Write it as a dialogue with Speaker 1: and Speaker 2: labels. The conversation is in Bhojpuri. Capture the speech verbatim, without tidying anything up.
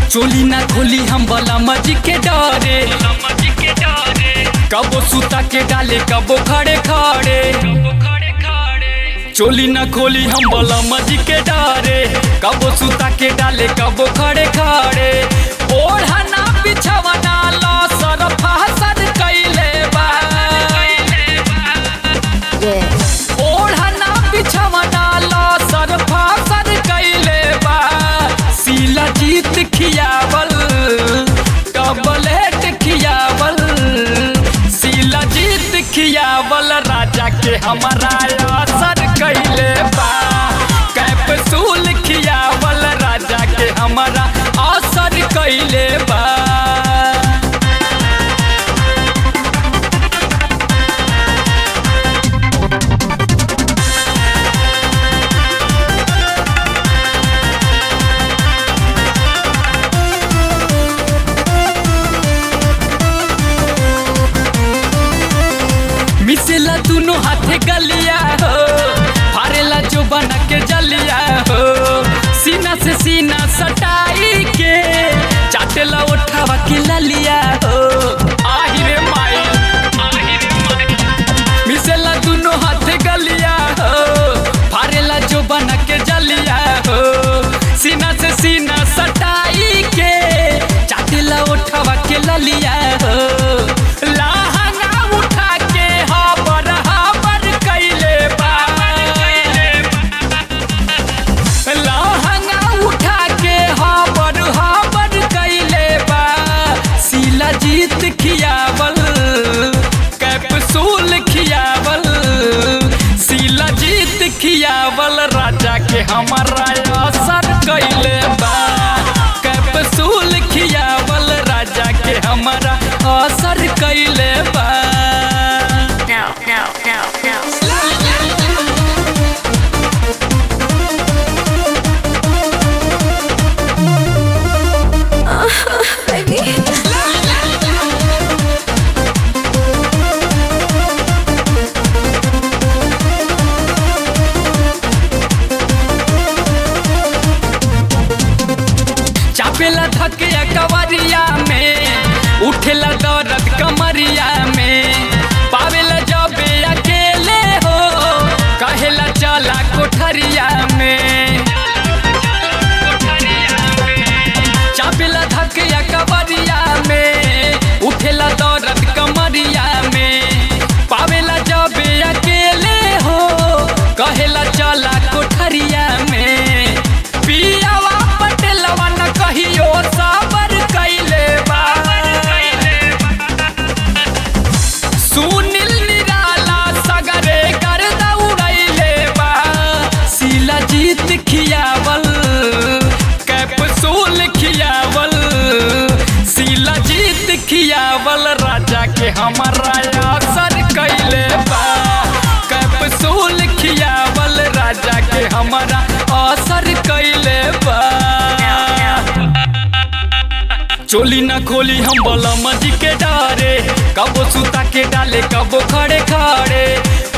Speaker 1: चोली ना खोली हम बला मजी के डरे, कबो सुता के डाले कबो खड़े खड़े। चोली ना खोली हम बला मजी के डरे, कबो सुता के डाले कबो खड़े खड़े। ओढ़ना बिछवना ला सरफा सर कैले बा, ओढ़ना बिछवना ला सरफा सर कैले बा। सीला जीत खियावल टबलेट खियावल, सीला जीत खियावल राजा के हमारा असर कैले बा। कैप्सूल खियावल राजा के हमारा असर कैले बा। मिसेला दोनों हाथे गलिया हो, फारेला जो बना के जलिया हो। सीना से सीना सटाई के चाटेला उठावा के ललिया हो। आहिरे माई, आहिरे माई। मिसेला दोनों हाथे गलिया हो, फारेला जो बना के जलिया हो। सीना से सीना सटाई के चाटेला उठावा के ललिया हो। जीत खियावल कैप्सूल खियावल, सीला जीत खियावल राजा के हमारा असर कैले बा। कैप्सूल खियावल राजा के हमारा असर कैले बा।
Speaker 2: No, no, no, no. चापेला धकिया कवरिया में, उठेला दर्द कमरिया में। पावेला जबे अकेले हो, कहेला चला कोठरिया में। चापेला धकिया कवरिया में, उठेला दर्द कमरिया में। पावेला जबे अकेले हो, कहेला चला कोठरिया में। पियावा पटेलवा न कहियो साबर कैले बा। सुनील निराला सगरे कर दौड़ैले बा। सीला जीत खियावल कैप्सूल खियावल, सीला जीत खियावल राजा के हमारा असर कैले बा। कैप्सूल खियावल राजा के हमारा असर कैले बा। चोली ना खोली हम बला मजी के डरे, कबो सुता के डाले कबो खड़े खड़े।